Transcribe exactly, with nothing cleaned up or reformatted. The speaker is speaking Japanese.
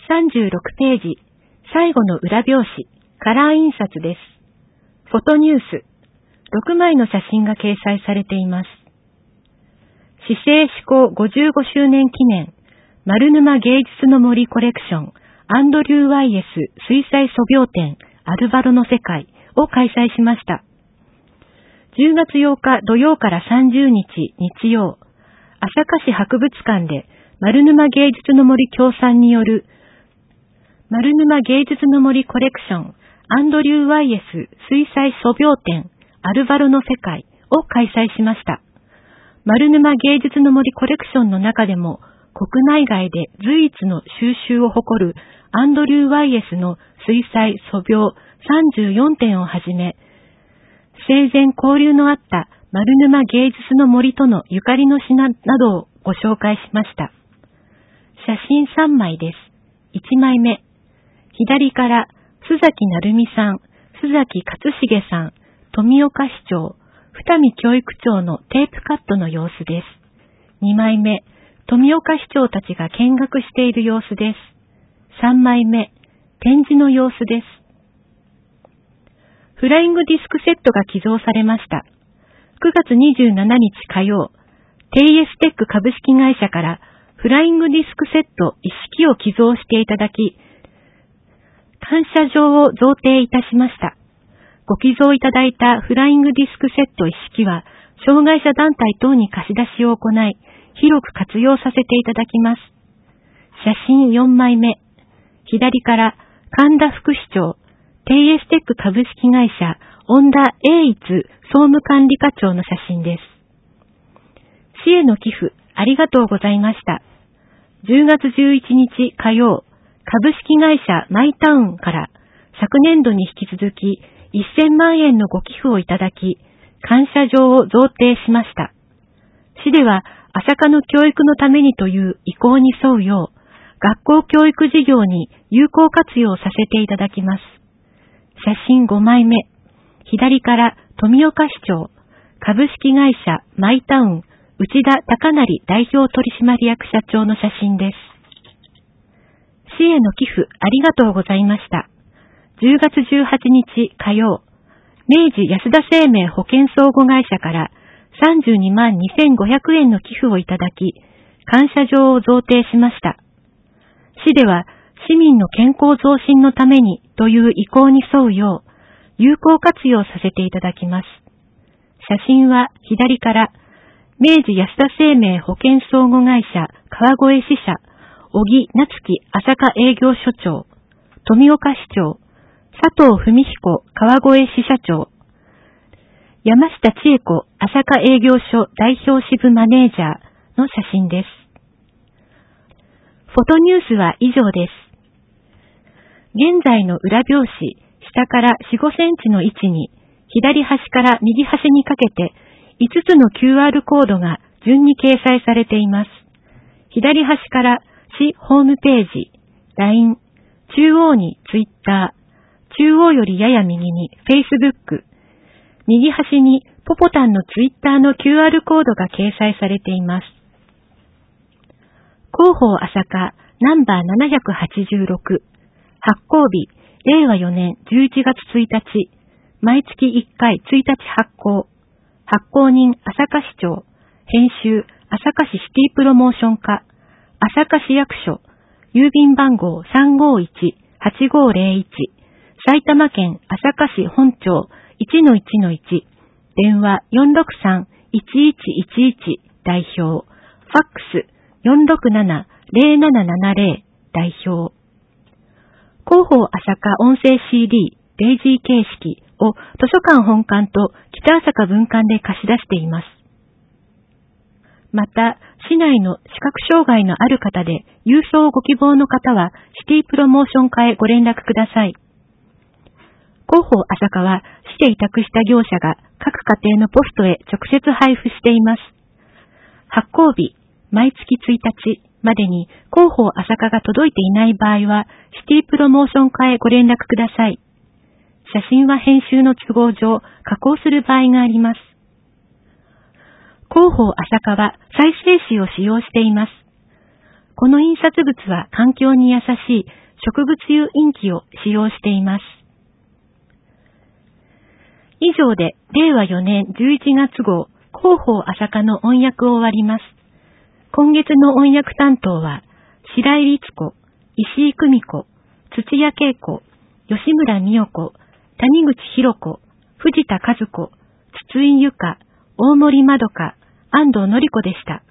さんじゅうろくページ、最後の裏表紙、カラー印刷です。フォトニュース、ろくまいの写真が掲載されています。市政施行ごじゅうごしゅうねん記念、丸沼芸術の森コレクション、アンドリュー・ワイエス水彩素描展、アルバロの世界を開催しました。じゅうがつようか土曜からさんじゅうにち日曜、朝霞市博物館で丸沼芸術の森協賛による丸沼芸術の森コレクション、アンドリュー・ワイエス水彩素描展、アルバロの世界を開催しました。丸沼芸術の森コレクションの中でも国内外で随一の収集を誇るアンドリュー・ワイエスの水彩素描さんじゅうよんてんをはじめ、生前交流のあった丸沼芸術の森とのゆかりの品などをご紹介しました。写真さんまいです。いちまいめ。左から須崎成美さん、須崎勝重さん、富岡市長、二見教育長のテープカットの様子です。にまいめ。富岡市長たちが見学している様子です。さんまいめ。展示の様子です。フライングディスクセットが寄贈されました。くがつにじゅうしちにち火曜、テイエステック株式会社からフライングディスクセット一式を寄贈していただき、感謝状を贈呈いたしました。ご寄贈いただいたフライングディスクセット一式は、障害者団体等に貸し出しを行い、広く活用させていただきます。写真よんまいめ。左から神田副市長、テイエステック株式会社、恩田栄一総務管理課長の写真です。市への寄付、ありがとうございました。じゅうがつじゅういちにち火曜、株式会社マイタウンから昨年度に引き続きせんまんえんのご寄付をいただき、感謝状を贈呈しました。市では、朝霞の教育のためにという意向に沿うよう、学校教育事業に有効活用させていただきます。写真ごまいめ。左から富岡市長、株式会社マイタウン、内田貴成代表取締役社長の写真です。市への寄付ありがとうございました。じゅうがつじゅうはちにち火曜、明治安田生命保険相互会社からさんじゅうにまんにせんごひゃくえんの寄付をいただき、感謝状を贈呈しました。市では、市民の健康増進のためにという意向に沿うよう、有効活用させていただきます。写真は左から、明治安田生命保険相互会社川越支社、小木夏樹朝霞営業所長、富岡市長、佐藤文彦川越支社長、山下千恵子朝霞営業所代表支部マネージャーの写真です。フォトニュースは以上です。現在の裏表紙、下からよん、ごセンチの位置に、左端から右端にかけて、いつつの キューアール コードが順に掲載されています。左端から市ホームページ、ライン、中央に Twitter、中央よりやや右に Facebook、右端にポポタンの Twitter の キューアール コードが掲載されています。広報朝霞ナンバーななひゃくはちじゅうろく、発行日、れいわよねんじゅういちがつついたち、毎月いっかいついたち発行、発行人朝霞市長、編集朝霞市シティプロモーション課、朝霞市役所、郵便番号 さんごいちはちごぜろいち、埼玉県朝霞市本町 いちのいちのいち、電話 よんろくさんいちいちいちいち 代表、ファックス よんろくななぜろななななぜろ代表。広報朝霞音声 シーディー、デイジー形式を図書館本館と北朝霞分館で貸し出しています。また、市内の視覚障害のある方で郵送をご希望の方はシティプロモーション課へご連絡ください。広報朝霞は市で委託した業者が各家庭のポストへ直接配布しています。発行日、毎月ついたちまでに広報朝霞が届いていない場合はシティプロモーション課へご連絡ください。写真は編集の都合上加工する場合があります。広報朝霞は再生紙を使用しています。 この印刷物は環境に優しい植物油インキを使用しています。以上で、れいわよねんじゅういちがつごう、広報朝霞の音訳を終わります。今月の音訳担当は、白井律子、石井久美子、土屋恵子、吉村美代子、谷口博子、藤田和子、筒井由香、大森まどか、安藤典子でした。